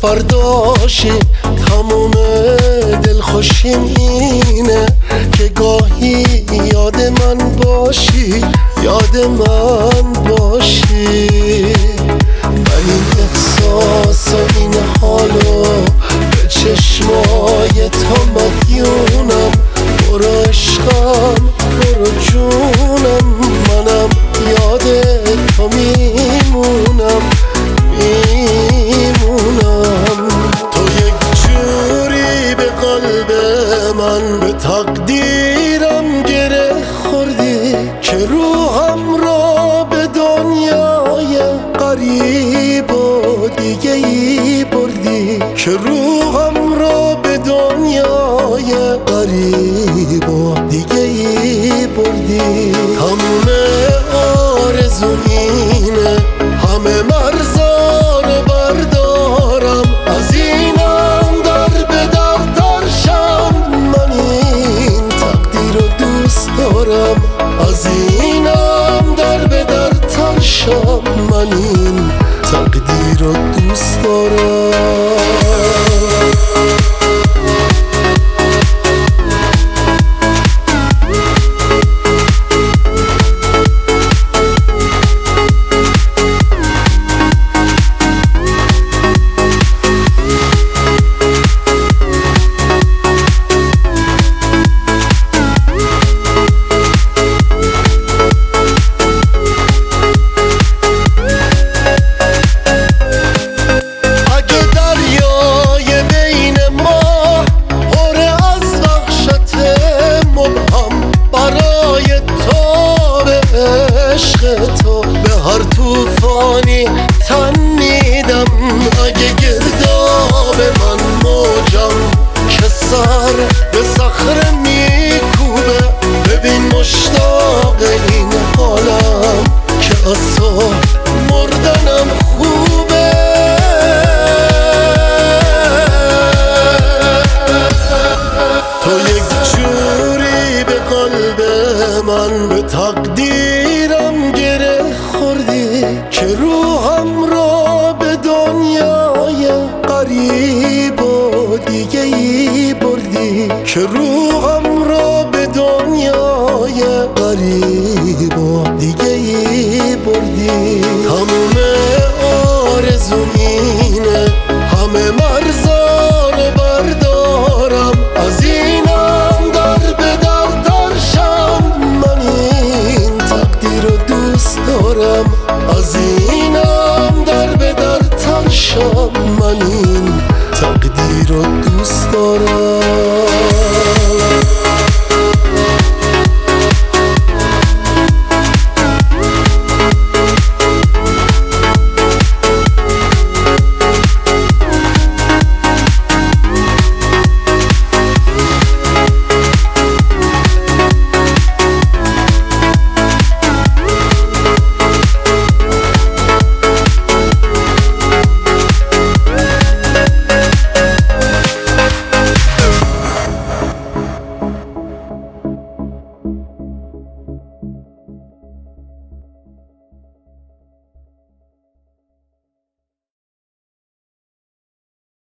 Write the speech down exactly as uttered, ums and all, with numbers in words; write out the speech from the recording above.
فرداشی تموم دلخوشیم اینه که گاهی یاد من باشی، یاد من باشی. من این احساس و این حالو به چشمای تو مدیونم. برو عشقم برو جونم، منم یاد تو میمونم میمونم. تو یک جوری به قلب من، به تقدیرم گره خوردی که روحم را به دنیای غریب و دیگه ای بردی، که روحم را به دنیای غریب و دیگه ای بردی. تموم آرزوم اینه همه مرزا رو بردارم، از اینم در به در ترشم. من این تقدیر رو دوست دارم، از اینم در به در ترشم. من این تقدیر رو دوست دارم. تو به هر توفانی تن میدم، اگه گرداب من موجم که سر به صخره میکوبه. ببین مشتاق این حالم که از تو مردنم خوبه. تو یک جوری به قلب من، به تقدیرم گره خوردی که روحم را به دنیای غریب و دیگه ای بردی، که روحم را به دنیای غریب و دیگه ای بردی. تموم آرزوم اینه همه مرزا رو بردارم، از اینم در به در ترشم. من این تقدیر رو دوست دارم، از اینم در به در ترشم. من این تقدیر رو دوست دارم.